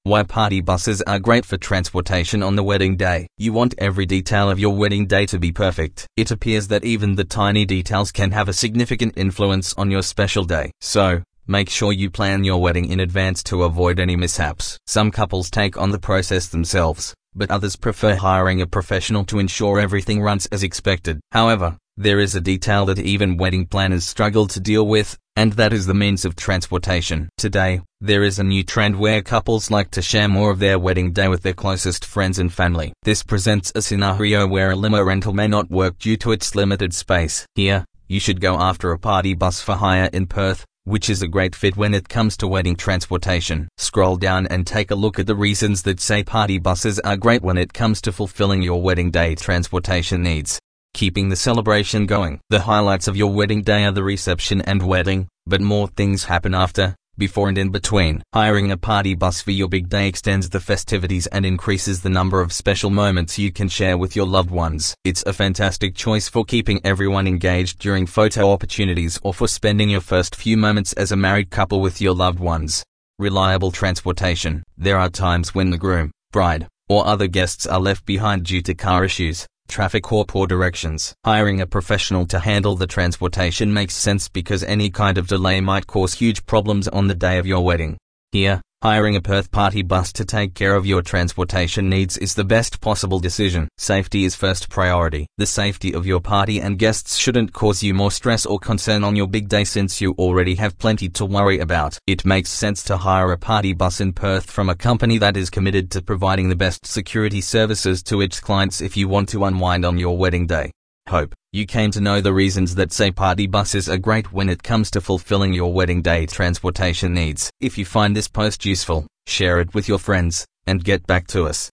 Why party buses are great for transportation on the wedding day. You want every detail of your wedding day to be perfect. It appears that even the tiny details can have a significant influence on your special day. So, make sure you plan your wedding in advance to avoid any mishaps. Some couples take on the process themselves, but others prefer hiring a professional to ensure everything runs as expected. However, there is a detail that even wedding planners struggle to deal with, and that is the means of transportation. Today, there is a new trend where couples like to share more of their wedding day with their closest friends and family. This presents a scenario where a limo rental may not work due to its limited space. Here, you should go after a party bus for hire in Perth, which is a great fit when it comes to wedding transportation. Scroll down and take a look at the reasons that say party buses are great when it comes to fulfilling your wedding day transportation needs. Keeping the celebration going. The highlights of your wedding day are the reception and wedding, but more things happen after, before and in between. Hiring a party bus for your big day extends the festivities and increases the number of special moments you can share with your loved ones. It's a fantastic choice for keeping everyone engaged during photo opportunities or for spending your first few moments as a married couple with your loved ones. Reliable transportation. There are times when the groom, bride, or other guests are left behind due to car issues, traffic or poor directions. Hiring a professional to handle the transportation makes sense because any kind of delay might cause huge problems on the day of your wedding. Here, hiring a Perth party bus to take care of your transportation needs is the best possible decision. Safety is first priority. The safety of your party and guests shouldn't cause you more stress or concern on your big day since you already have plenty to worry about. It makes sense to hire a party bus in Perth from a company that is committed to providing the best security services to its clients if you want to unwind on your wedding day. Hope you came to know the reasons that say party buses are great when it comes to fulfilling your wedding day transportation needs. If you find this post useful, share it with your friends, and get back to us.